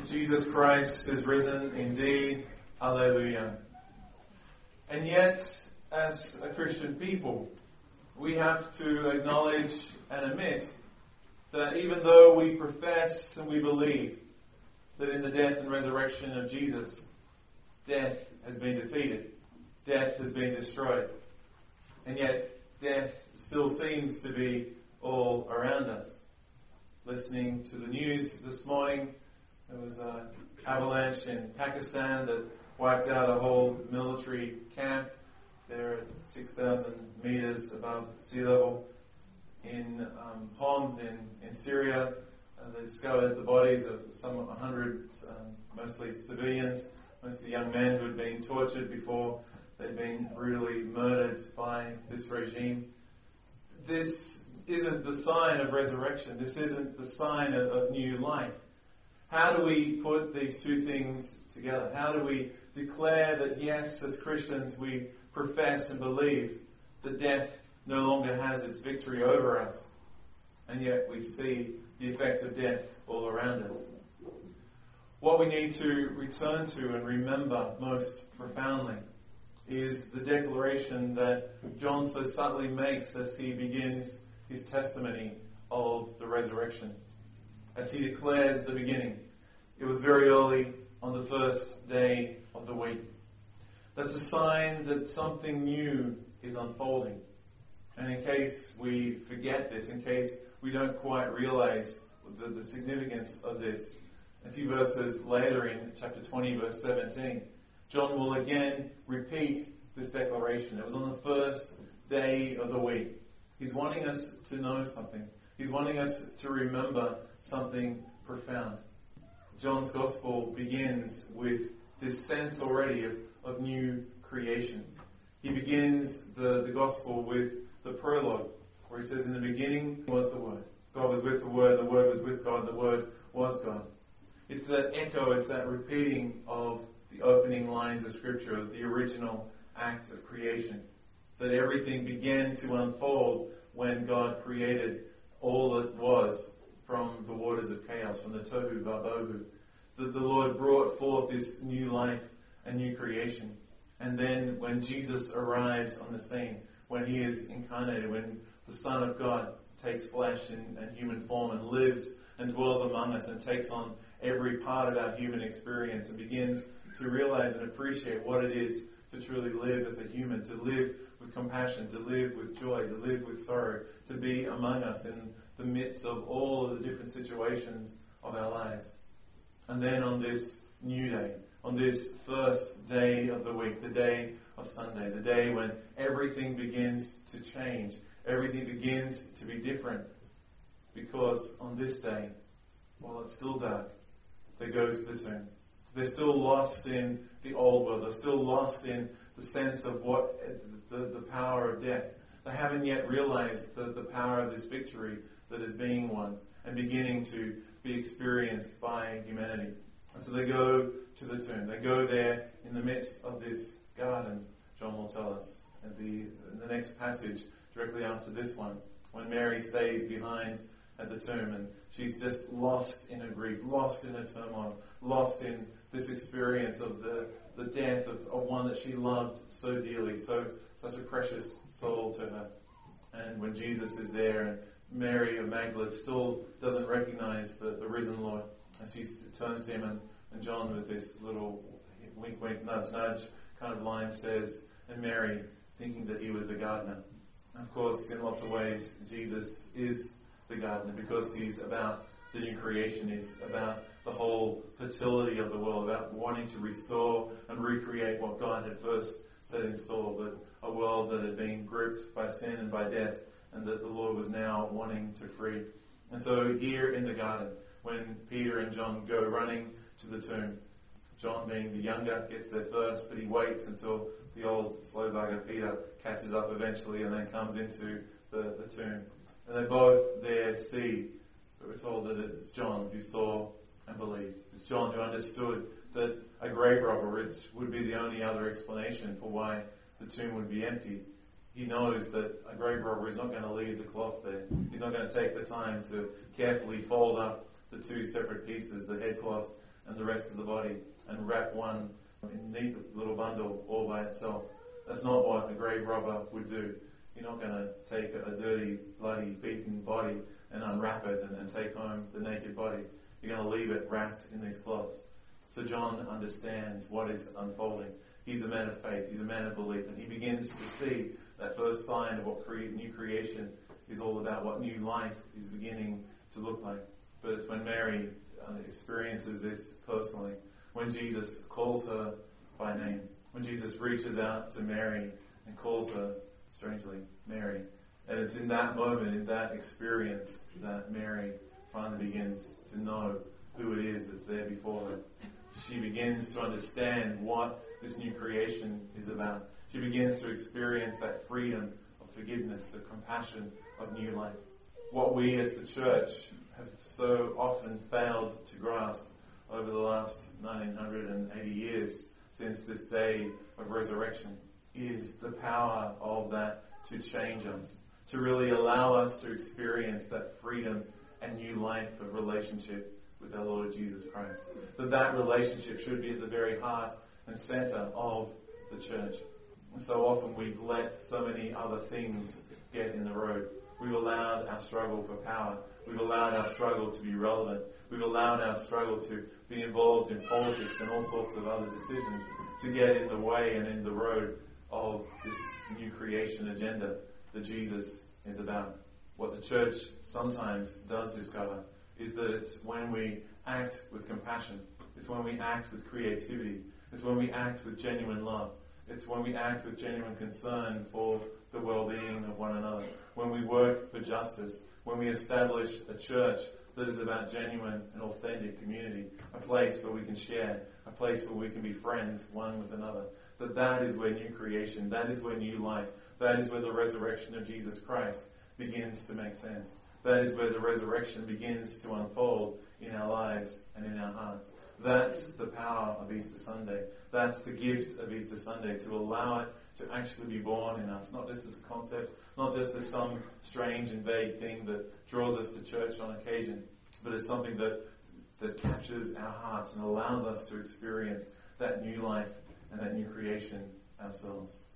Jesus Christ is risen indeed. Alleluia. And yet, as a Christian people, we have to acknowledge and admit that even though we profess and we believe that in the death and resurrection of Jesus, death has been defeated, death has been destroyed, and yet death still seems to be all around us. Listening to the news this morning, there was an avalanche in Pakistan that wiped out a whole military camp there at 6,000 meters above sea level. In Homs in Syria, they discovered the bodies of some 100, mostly civilians, mostly young men who had been tortured before they'd been brutally murdered by this regime. This isn't the sign of resurrection. This isn't the sign of new life. How do we put these two things together? How do we declare that, yes, as Christians, we profess and believe that death no longer has its victory over us, and yet we see the effects of death all around us? What we need to return to and remember most profoundly is the declaration that John so subtly makes as he begins his testimony of the resurrection. As he declares at the beginning, it was very early on the first day of the week. That's a sign that something new is unfolding. And in case we forget this, in case we don't quite realize the significance of this, a few verses later in chapter 20, verse 17, John will again repeat this declaration. It was on the first day of the week. He's wanting us to know something. He's wanting us to remember something profound. John's Gospel begins with this sense already of new creation. He begins the Gospel with the prologue, where he says, in the beginning was the Word. God was with the Word was with God, the Word was God. It's that echo, it's that repeating of the opening lines of Scripture, of the original act of creation. That everything began to unfold when God created all that was from the waters of chaos, from the tohu vabohu. That the Lord brought forth this new life and new creation. And then when Jesus arrives on the scene, when he is incarnated, when the Son of God takes flesh and human form and lives and dwells among us and takes on every part of our human experience and begins to realize and appreciate what it is to truly live as a human, to live with compassion, to live with joy, to live with sorrow, to be among us in the midst of all of the different situations of our lives. And then on this new day, on this first day of the week, the day of Sunday, the day when everything begins to change, everything begins to be different, because on this day, while it's still dark, they go to the tomb. They're still lost in the old world. They're still lost in the sense of what the power of death. They haven't yet realized the power of this victory that is being won and beginning to be experienced by humanity. And so they go to the tomb. They go there in the midst of this garden, John will tell us. In the next passage, directly after this one, when Mary stays behind at the tomb and she's just lost in her grief, lost in her turmoil, lost in this experience of the death of one that she loved so dearly, such a precious soul to her. And when Jesus is there and Mary of Magdalene still doesn't recognize the risen Lord, and she turns to him and John with this little wink, wink, nudge, nudge kind of line says, and Mary thinking that he was the gardener. Of course, in lots of ways, Jesus is the gardener because he's about the new creation. He's about the whole fertility of the world, about wanting to restore and recreate what God had first set in store, but a world that had been gripped by sin and by death, and that the Lord was now wanting to free. And so here in the garden, when Peter and John go running to the tomb, John being the younger gets there first, but he waits until the old slow bugger Peter catches up eventually and then comes into the tomb. And they both there see, but we're told that it's John who saw and believed. It's John who understood that a grave robber, which would be the only other explanation for why the tomb would be empty. He knows that a grave robber is not going to leave the cloth there. He's not going to take the time to carefully fold up the two separate pieces, the headcloth and the rest of the body and wrap one in a neat little bundle all by itself. That's not what a grave robber would do. You're not going to take a dirty, bloody, beaten body and unwrap it and take home the naked body. You're going to leave it wrapped in these cloths. So John understands what is unfolding. He's a man of faith. He's a man of belief. And he begins to see that first sign of what new creation is all about, what new life is beginning to look like. But it's when Mary experiences this personally, when Jesus calls her by name, when Jesus reaches out to Mary and calls her, strangely, Mary. And it's in that moment, in that experience, that Mary finally begins to know who it is that's there before her. She begins to understand what this new creation is about. She begins to experience that freedom of forgiveness, the compassion of new life. What we as the church have so often failed to grasp over the last 1980 years since this day of resurrection is the power of that to change us, to really allow us to experience that freedom and new life of relationship with our Lord Jesus Christ. That relationship should be at the very heart and center of the church. And so often we've let so many other things get in the road. We've allowed our struggle for power. We've allowed our struggle to be relevant. We've allowed our struggle to be involved in politics and all sorts of other decisions to get in the way and in the road of this new creation agenda that Jesus is about. What the church sometimes does discover is that it's when we act with compassion, it's when we act with creativity, it's when we act with genuine love, it's when we act with genuine concern for the well-being of one another, when we work for justice, when we establish a church that is about genuine and authentic community, a place where we can share, a place where we can be friends one with another. That is where new creation, that is where new life, that is where the resurrection of Jesus Christ begins to make sense. That is where the resurrection begins to unfold in our lives and in our hearts. That's the power of Easter Sunday. That's the gift of Easter Sunday, to allow it to actually be born in us, not just as a concept, not just as some strange and vague thing that draws us to church on occasion, but as something that captures our hearts and allows us to experience that new life and that new creation ourselves.